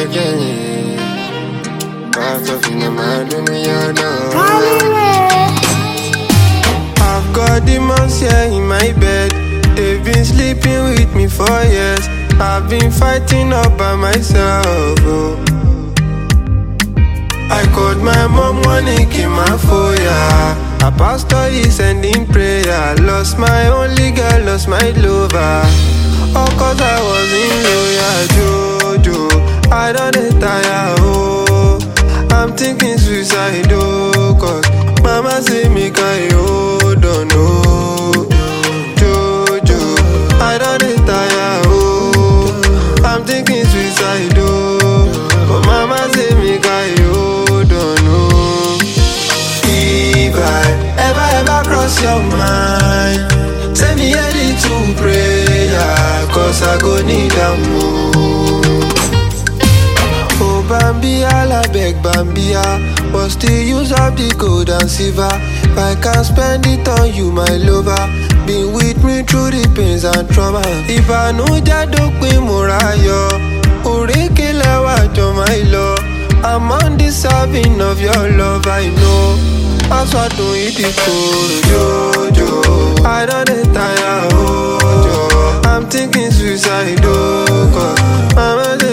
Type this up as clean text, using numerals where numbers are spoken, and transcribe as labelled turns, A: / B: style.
A: again. Part of in my dunya now. I've got demons here in my bed. They've been sleeping with me for years. I've been fighting up by myself. Oh. I called my mom one in my phone, yeah. A pastor is sending prayer. Lost my only girl, lost my lover. All cause I was in love, Jojo. I don't tire, oh. I'm thinking suicide, oh. Cause mama say me can hold on, oh. Jojo, I don't tire, oh. I'm thinking suicide, oh. But mama say me can hold on, oh. If I ever cross your mind, send me a little prayer, cause I go need a move. Oh Bambia, I beg Bambia, what's the use of the gold and silver? If I can't spend it on you, my lover, been with me through the pains and trauma. If I know Jadokwe Morayo, Oreke Lewa to my love, I'm undeserving of your love, I know. That's why don't eat the cold, Jojo. I don't tire, oh, I'm thinking suicide, oh, cause mama